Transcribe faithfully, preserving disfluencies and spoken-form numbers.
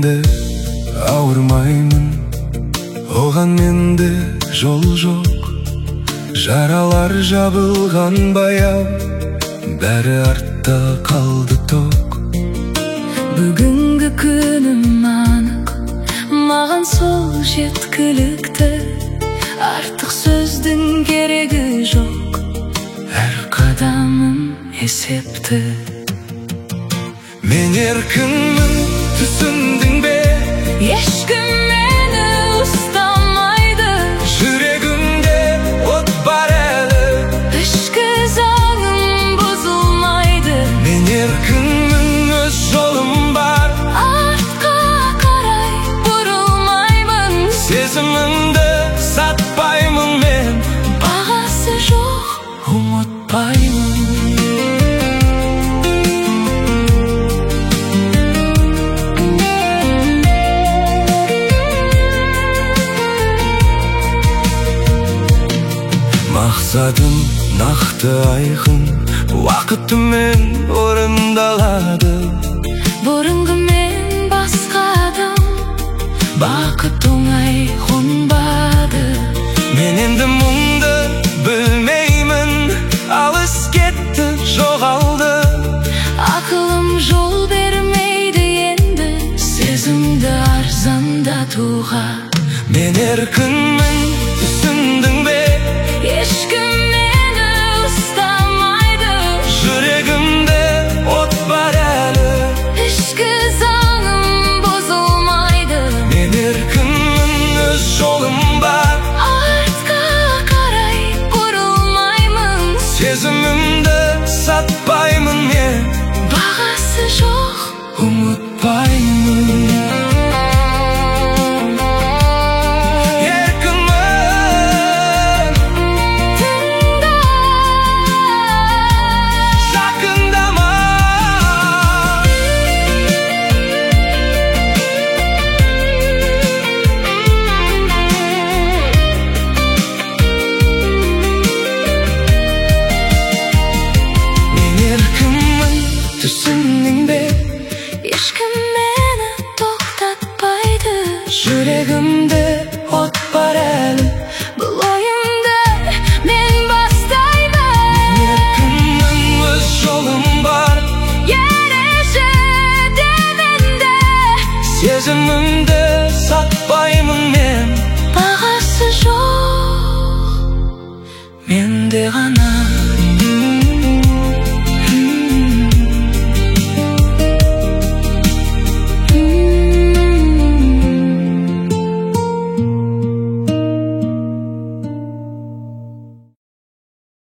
менде ауырмаймын, оған менде жол жоқ. Жаралар жабылған баяу, бәрі артта қалды тоқ. Бүгінгі күнім анық, маған сол жеткілікті. Артық сөздің керегі жоқ, әр қадамым есепті. Мен еркінмін, түсіндің бе? Ешкім мені ұстамайды. Жүрегімде от бар әлі, ішкі заңым бұзылмайды. мен еркінмін, өз жолым бар. Артқа қарай бұрылмаймын. Сезімімді сатпаймын мен, Бағасы жоқ, ұмытпаймын. Мақсатым нақты айқын, уақытымен орындалады. бұрынғы мен басқа адам, бақыт оңай қонбады. Мен енді мұңды білмеймін, алыс кетті, жоғалды. Ақылым жол бермейді енді, сезімді арзандатуға. Мен еркінмін, түсіндің бе? Ешкім мені ұстамайды. Жүрегімде от бар әлі, ішкі заңым бұзылмайды. мен еркінмін, өз жолым бар. Артқа қарай бұрылмаймын. Сезімімді сатпаймын мен, Бағасы жоқ, ұмытпаймын. Түсіндің бе? ешкім мені тоқтатпайды. Жүрегімде от бар әлі, Бұл ойымды мен бастаймын. мен еркінмін, өз жолым бар. Ереже демінде, Сезімімді сатпаймын мен, бағасы жоқ, менде ғана.